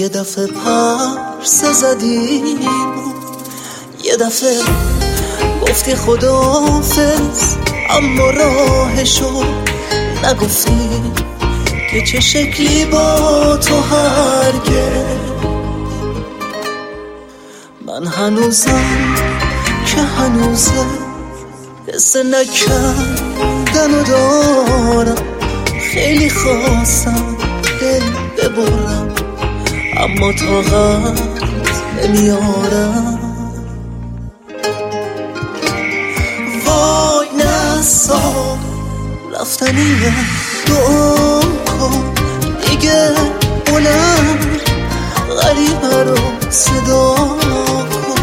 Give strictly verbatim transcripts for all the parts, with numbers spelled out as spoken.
یه دفعه پرسه زدیم، یه دفعه گفتی خداحافظ، اما راهشو نگفتی که چه شکلی با تو هرگز. من هنوزم که هنوزه حس نکردن و دارم، خیلی خواستم دل ببرم اما طاقت نمیارم. وای نسا رفتنیه، دعا کن دیگه بلند غریبه رو صدا کن.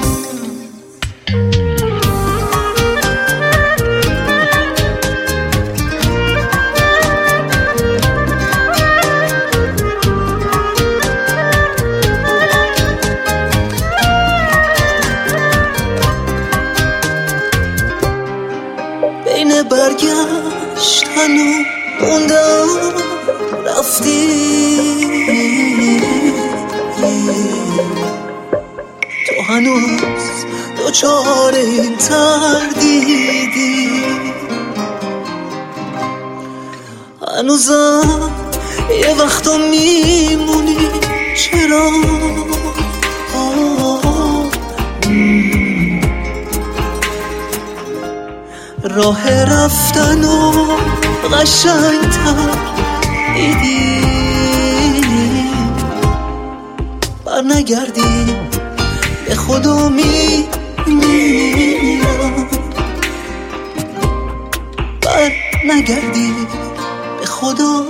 بین برگشتن و موندن رفتی، تو هنوز دوچار این تردیدی. هنوزم یه وقتا میمونی چرا؟ راه رفتن و قشنگتر دیدی، بر نگردی به خدا میمیرم، بر نگردی به خدا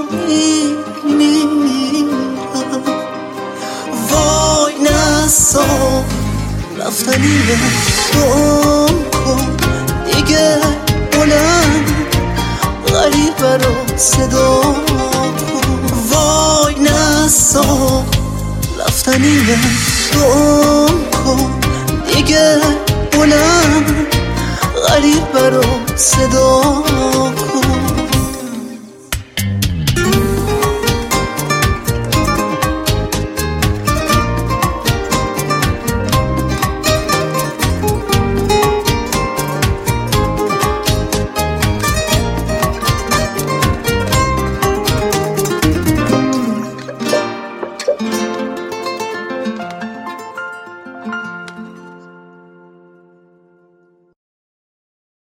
میمیرم. وای نسا رفتنیه، دعا کن دیگه بلند غریبه رو صدا کن. وای نسا رفتنیه، دعا کن دیگه بلند غریبه رو صدا کن.